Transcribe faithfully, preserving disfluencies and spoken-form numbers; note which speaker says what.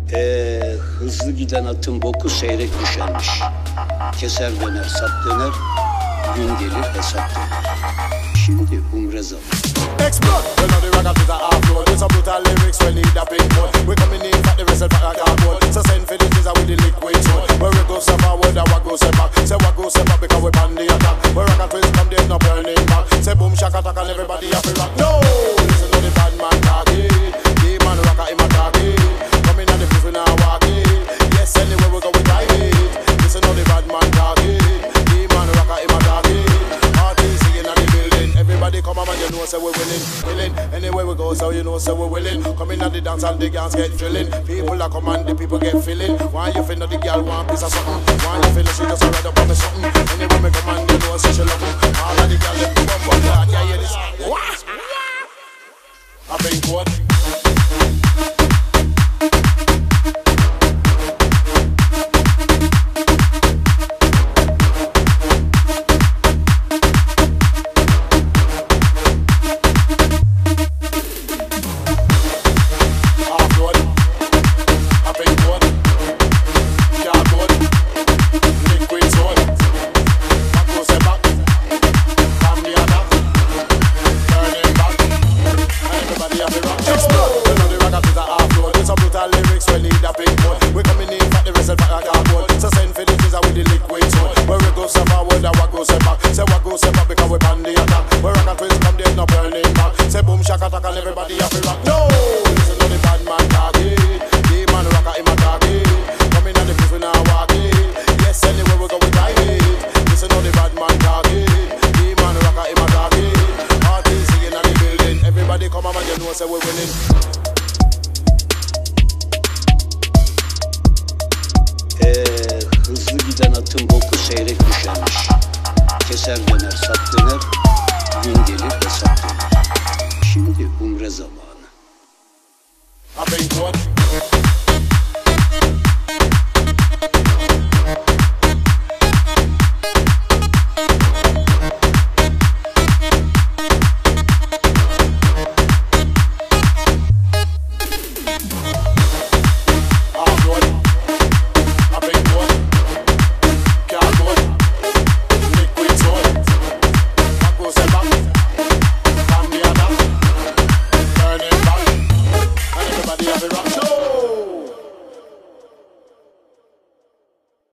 Speaker 1: Ee, hızlı giden atın boku seyrek düşermiş. Keser döner, sap döner, gün gelir hesap döner. Şimdi umre zamanı.
Speaker 2: Explode! Well, now the rocket is a half-load. With some brutal lyrics, we need a big boat. We coming in at the vessel for a cardboard. So send for the teaser with the liquid soul. Where we go step forward and what go step back. Say what go step back because we pan the attack. Where rocket twist come, there's no burning back. Say boom, shaka, attack and everybody have to rock. No! Listen to the bad man talking. The man rocker him a talking. Coming at the place we now walking. Yes, anywhere we go we drive it. Listen to the bad man talking. The man rocker him a talking. Artists singing at the building. Everybody come on and you know say we're winning, willing. Anywhere we go, so you know say we're willing. Coming at the dance and the girls get feeling. People are come and the people get feeling. Why you feel that the girl want piece of something? Why you feel that she just ride up on me something? Anywhere me come and you know say she love me. All of the girls them come but I can't hear this. What? I've been caught.
Speaker 1: Hızlı giden atın boku seyrek düşermiş. Keser döner, sap döner, gün gelir hesap döner. Şimdi umre zamanı.